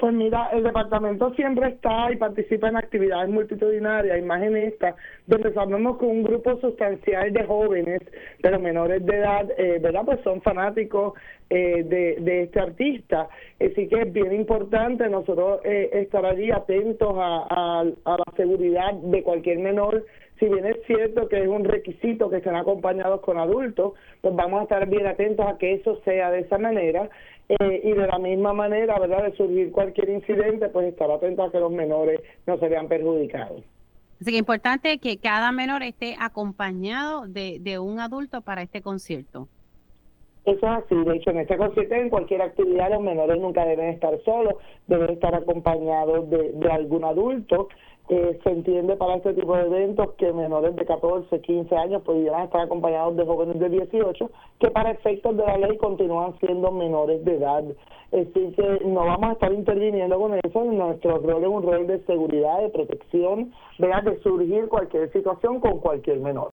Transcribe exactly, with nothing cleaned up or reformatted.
Pues mira, el departamento siempre está y participa en actividades multitudinarias y más en esta, donde sabemos que un grupo sustancial de jóvenes, de los menores de edad, eh, ¿verdad? Pues son fanáticos eh, de, de este artista. Así que es bien importante nosotros eh, estar allí atentos a, a, a la seguridad de cualquier menor. Si bien es cierto que es un requisito que estén acompañados con adultos, pues vamos a estar bien atentos a que eso sea de esa manera. Eh, y de la misma manera, ¿verdad?, de surgir cualquier incidente, pues estar atentos a que los menores no se vean perjudicados. Así que es importante que cada menor esté acompañado de, de un adulto para este concierto. Eso es así. De hecho, en este concierto, en cualquier actividad, los menores nunca deben estar solos, deben estar acompañados de, de algún adulto. Eh, se entiende para este tipo de eventos que menores de catorce, quince años pudieran estar acompañados de jóvenes de dieciocho, que para efectos de la ley continúan siendo menores de edad. Así que no vamos a estar interviniendo con eso. Nuestro rol es un rol de seguridad, de protección, ¿verdad?, de surgir cualquier situación con cualquier menor.